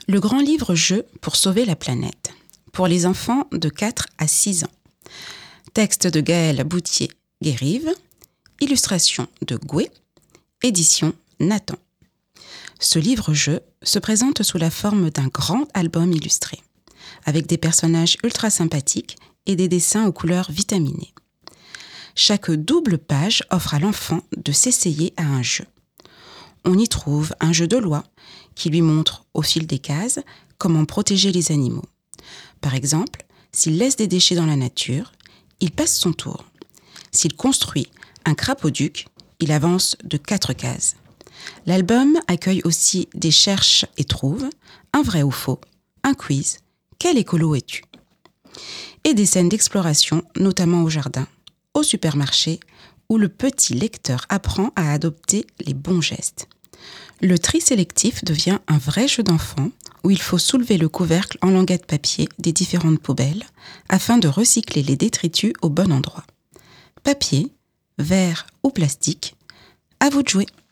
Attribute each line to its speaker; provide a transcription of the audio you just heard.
Speaker 1: Le grand livre-jeu pour sauver la planète, pour les enfants de 4 à 6 ans. Texte de Gaëlle Bouthier-Guérive, illustration de Goué, édition Nathan. Ce livre-jeu se présente sous la forme d'un grand album illustré, avec des personnages ultra sympathiques et des dessins aux couleurs vitaminées. Chaque double page offre à l'enfant de s'essayer à un jeu. On y trouve un jeu de loi qui lui montre, au fil des cases, comment protéger les animaux. Par exemple, s'il laisse des déchets dans la nature, il passe son tour. S'il construit un crapaud-duc, il avance de 4 cases. L'album accueille aussi des cherche et trouve, un vrai ou faux, un quiz, quel écolo es-tu ? Et des scènes d'exploration, notamment au jardin, au supermarché, où le petit lecteur apprend à adopter les bons gestes. Le tri sélectif devient un vrai jeu d'enfant où il faut soulever le couvercle en languette papier des différentes poubelles afin de recycler les détritus au bon endroit. Papier, verre ou plastique, à vous de jouer.